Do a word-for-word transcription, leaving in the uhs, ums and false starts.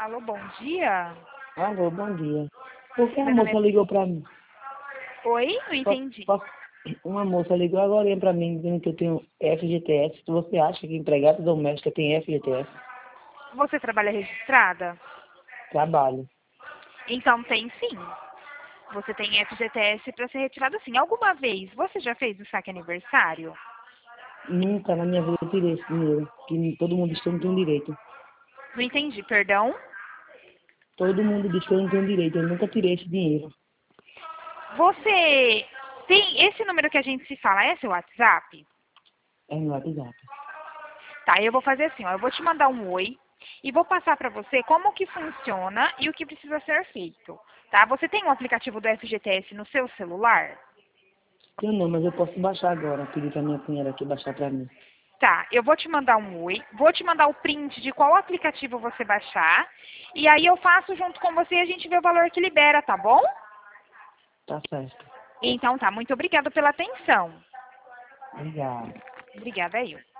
Alô, bom dia? Alô, bom dia. Por que a Meu nome moça é... ligou pra mim? Oi? Não Só- entendi. só- Uma moça ligou agora pra mim dizendo que eu tenho F G T S. Você acha que empregada doméstica tem F G T S? Você trabalha registrada? Trabalho. Então tem sim. Você tem F G T S para ser retirado sim. Alguma vez você já fez o saque aniversário? Nunca na minha vida eu tirei esse dinheiro. Que todo mundo diz que eu não tenho direito. Não entendi, perdão. Todo mundo diz que eu não tenho direito. Eu nunca tirei esse dinheiro. Você tem esse número que a gente se fala, é seu WhatsApp? É no WhatsApp. Tá, eu vou fazer assim, ó, eu vou te mandar um oi e vou passar para você como que funciona e o que precisa ser feito, tá? Você tem um aplicativo do F G T S no seu celular? Eu não, mas eu posso baixar agora. Pedir pra minha cunhada aqui baixar pra mim. Tá, eu vou te mandar um oi, vou te mandar o print de qual aplicativo você baixar e aí eu faço junto com você e a gente vê o valor que libera, tá bom? Tá certo. Então tá, muito obrigada pela atenção. Obrigado. Obrigada, eu.